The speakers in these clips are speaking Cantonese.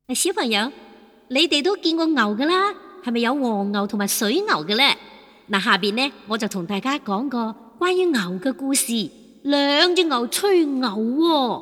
小朋友，你哋都見過牛噶啦，係咪有黃牛同埋水牛嘅呢？下邊呢，我就同大家講個關於牛嘅故事。兩隻牛吹牛喎。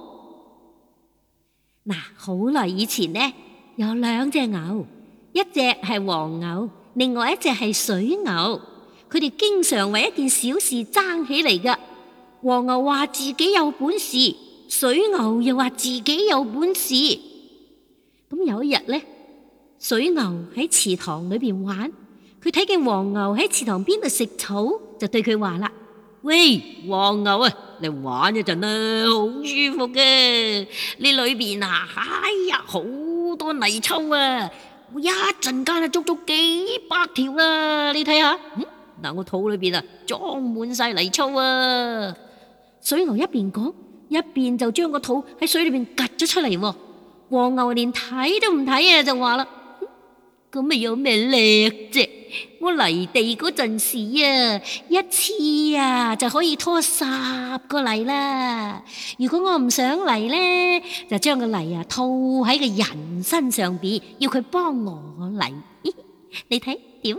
好耐以前呢，有兩隻牛，一隻係黃牛，另外一隻係水牛。佢哋經常為一件小事爭起嚟㗎。黃牛話自己有本事，水牛又話自己有本事。咁有一日呢，水牛喺池塘裏邊玩，佢睇見黃牛喺池塘邊度食草，就對佢話啦：喂，黃牛啊，嚟玩一陣啦，好舒服嘅。呢裏邊好多泥鰍啊，我一陣間足足幾百條啦，你睇下。我肚裏邊裝滿晒泥鰍啊！水牛一邊講，一邊就將個肚喺水裏邊趷咗出嚟。黃牛連睇都唔睇啊，就話啦：咁咪有咩叻啫？我犁地嗰陣時一次就可以拖10個犁啦。如果我唔想犁呢，就將個犁套喺個人身上邊，要佢幫我犁。你睇點？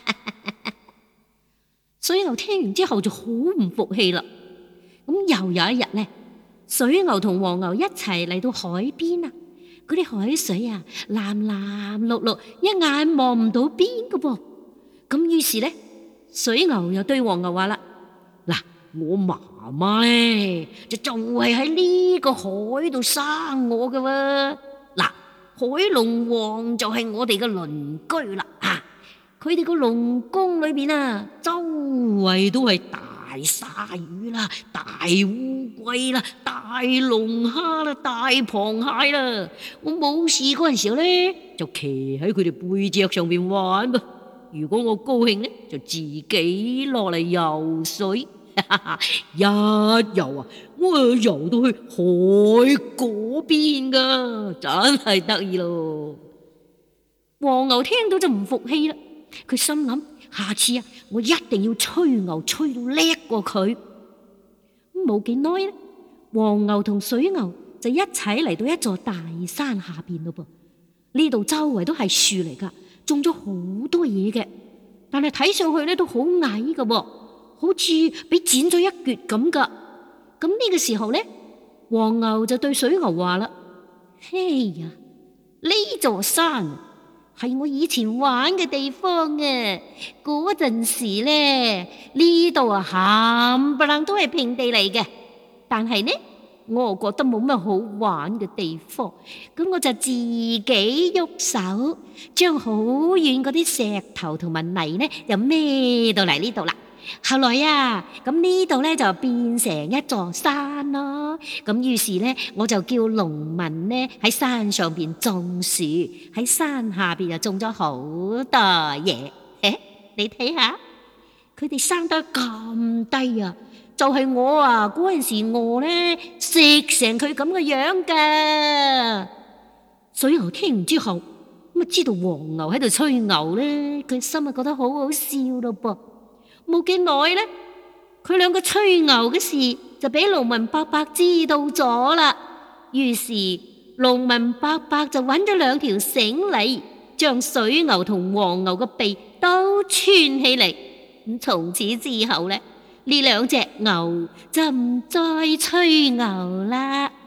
水牛聽完之後就好唔服氣啦。咁又有一日呢，水牛同黃牛一齊嚟到海邊啊。嗰啲海水藍藍綠綠，一眼望唔到邊㗎噃。咁於是呢，水牛又對黃牛話啦：我媽媽呢就係喺呢個海度生我㗎喎。海龍王就係我哋嘅鄰居啦。佢哋個龍宮裏邊周圍都係大鯊魚啦、大烏龜啦、大龍蝦啦、大螃蟹啦。我冇事嗰陣時候呢，就騎喺佢哋背脊上邊玩噃。如果我高興呢，就自己落嚟游水。一游我游到去海嗰邊噶，真係得意咯。黃牛聽到就唔服氣啦，佢心諗：下次我一定要吹牛吹到叻過佢。冇幾耐呢，黃牛同水牛就一齊嚟到一座大山下邊咯噃。呢度周圍都係樹嚟噶，種咗好多嘢嘅，但係睇上去咧都好矮噶噃，好似俾剪咗一橛咁噶。咁呢個時候呢，黃牛就對水牛話啦：嘿呀，呢座山係我以前玩嘅地方啊！嗰陣時呢，呢度冚唪唥都係平地嚟嘅，但係呢，我覺得冇乜好玩嘅地方，咁我就自己喐手，將好遠嗰啲石頭同埋泥呢，就孭到嚟呢度啦。後來咁呢度呢就變成一座山咯。咁於是呢，我就叫農民呢喺山上邊種樹，喺山下邊就種咗好多嘢。你睇下，佢哋生得咁低就係我嗰陣時餓呢食成佢咁嘅樣噶。水牛聽完之後，咁知道黃牛喺度吹牛呢，佢心覺得好好笑咯噃。冇幾耐呢，佢兩個吹牛嘅事就俾農民伯伯知道咗啦。於是農民伯伯就揾咗2條繩嚟，將水牛同黃牛嘅鼻都穿起嚟。咁從此之後呢，呢2隻牛就唔再吹牛啦。